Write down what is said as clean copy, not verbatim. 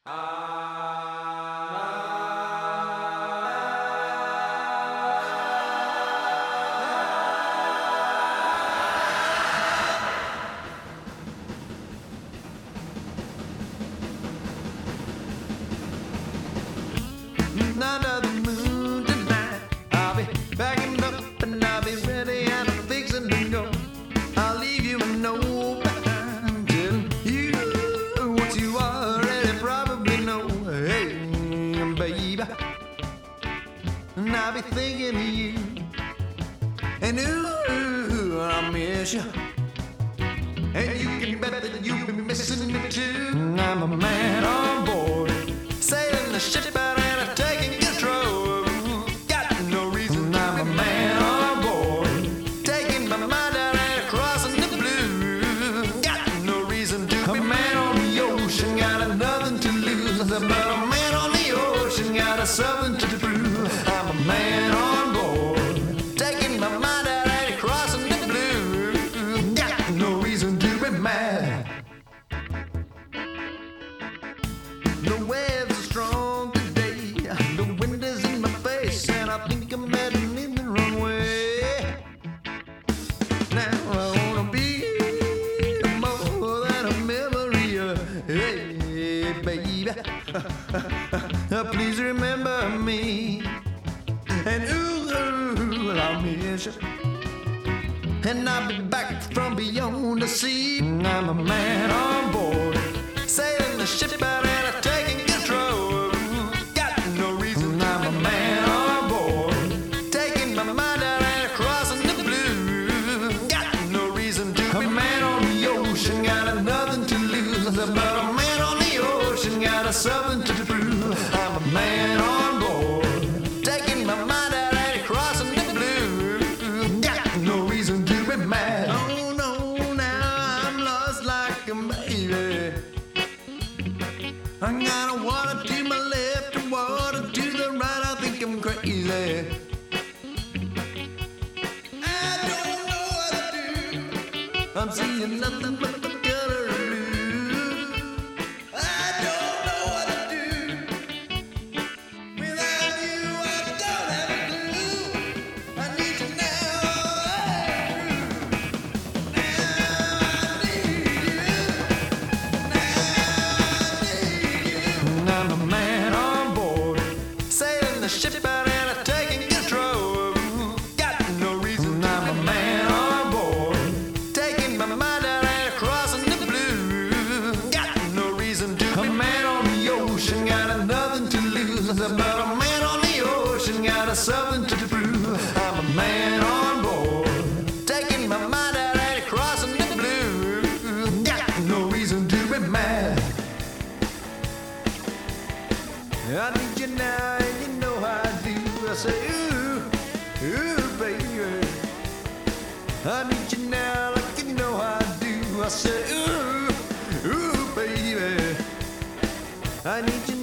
Under the moon tonight, I'll be packing up and I'll be ready and I'm fixing to go. I'll leave you a note behind telling you what you already probably know. Hey, baby, and I'll be thinking of you, and ooh, I'll miss you, and you can bet that you'll be missing me too. I'm a man on board, sailing the ship out and taking control. Got no reason. I'm a man on board, taking my mind out and crossing the blue. Got no reason to be. A man on the ocean got nothing to lose, but a man on the ocean got something to prove. I'm a man on board, taking my mind out and crossing the blue. Got no reason to be mad. The waves are strong today, the wind is in my face, and I think I'm heading in the wrong way. Now I wanna be more than a memory. Hey, baby, please remember me, and ooh, I'll miss you, and I'll be back from beyond the sea. I'm a man on board, sailing the ship out and taking control. Got no reason. I'm a man on board, taking my mind out and crossing the blue. Got no reason to be. A man on the ocean got nothing to lose, but a man on the ocean got something to prove. I'm a man on board, taking my mind out and crossing the blue. Got no reason to be mad. Oh no, now I'm lost like a baby. I got water to my left and water to the right. I think I'm crazy. I don't know what to do. I'm seeing nothing but the color blue. I don't know what to do. Without you, I don't have a clue. I need you now. Now I need you. I'm a man on board, sailing the ship out and taking control. Got no reason. I'm a man on board, taking my mind out and crossing the blue. Got no reason to. A man on the ocean got nothing to lose, but a man on the ocean got something to prove. I'm a man on board, taking my mind out and crossing the blue. Got no reason to be mad. I need you now, and you know I do. I say, ooh, ooh, baby. I need you now, like you know I do. I say, ooh, ooh, baby. I need you